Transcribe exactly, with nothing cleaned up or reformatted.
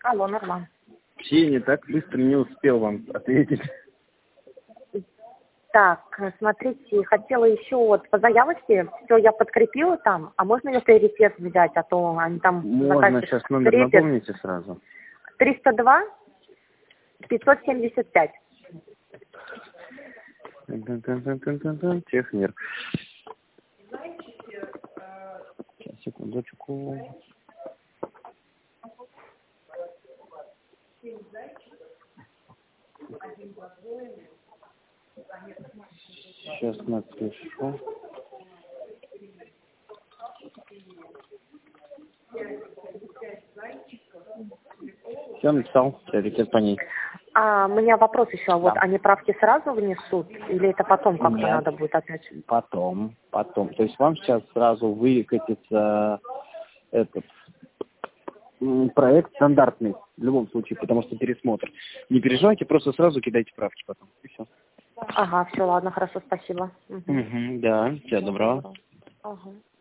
Алло, нормально. Ксения, так быстро не успел вам ответить. Так, смотрите, хотела еще вот по заявочке, все, я подкрепила там, а можно ли приоритет взять, а то они там... Можно сейчас номер приоритет. напомните сразу. триста два пятьсот семьдесят пять. Техмир. Сейчас, секундочку. Сейчас напишу. Все написал, приоритет по ней. А, у меня вопрос еще, а вот Да. они правки сразу внесут, или это потом как-то Нет. надо будет опять? Потом, потом. То есть вам сейчас сразу выкатится этот м, проект стандартный в любом случае, потому что пересмотр. Не переживайте, просто сразу кидайте правки потом. И все. Ага, все, ладно, хорошо, спасибо. Угу. Угу, да, всего доброго. Ага.